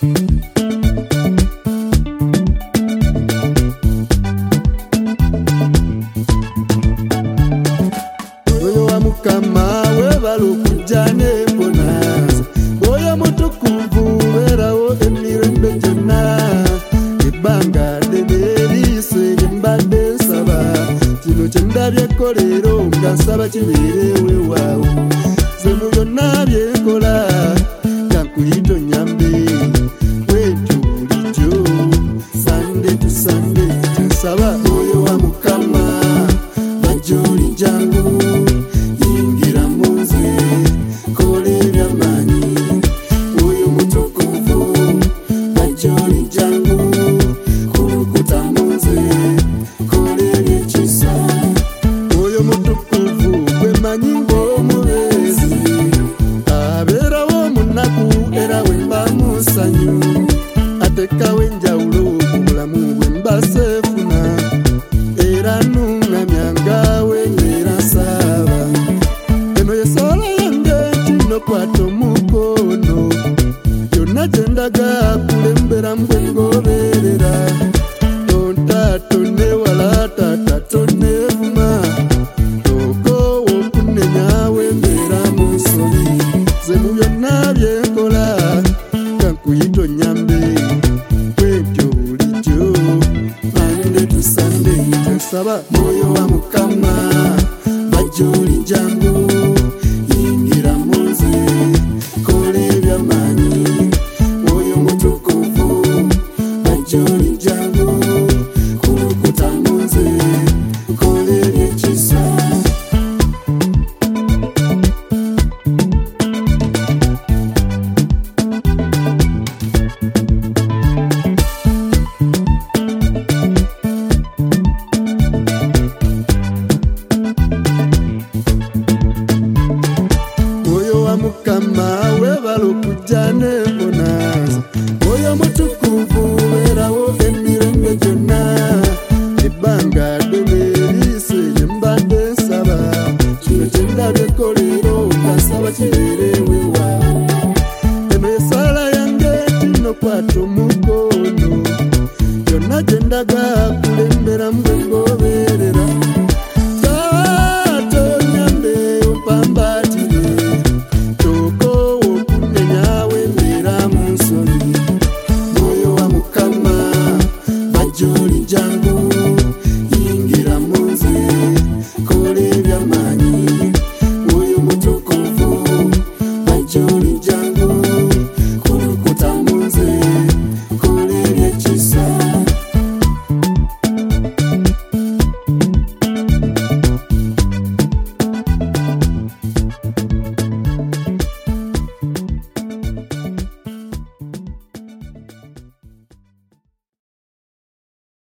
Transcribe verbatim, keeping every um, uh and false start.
Oyo wa Mukama webala okujja n'embonanza, oyo mutukuvu beerawo emirembe gyonna. Ebbanga ddene liise lye mbadde nsaba, kino kye ndabyeko leero nga nsaba kibeerewo ewaawo. Nze mu byonna bye nkola nga nkuyita onnyambe, bw'etyo bulijjo Sunday to Sunday kye nsaba. Oyo wa Mukama bajja oli jangu, yingira mu nze kola eby'amaanyi. Oyo mutukuvu bajja oli jangu, kulukuta mu nze kola eby'ekisa. Oyo mutukuvu gwe manyi ng'omubeezi, abeerawo mu nnaku era we mba mu ssanyu, atekawo enjawulo mu bulamu bwe mba seefuna, era nnuŋŋamya ngawe ng'era nsaaba. Eno ye sala yange nti nokwata omukono, byonna gye ndaga kulemberamu bwe ngoberera. Tonta tonnewala taata tonneevuma, tokoowa okunenyawe mbeera mu nsobi. Nze mu byonna bye nkola nga nkuyita onnyambe, bw'etyo bulijjo Monday to Sunday kye nsaba.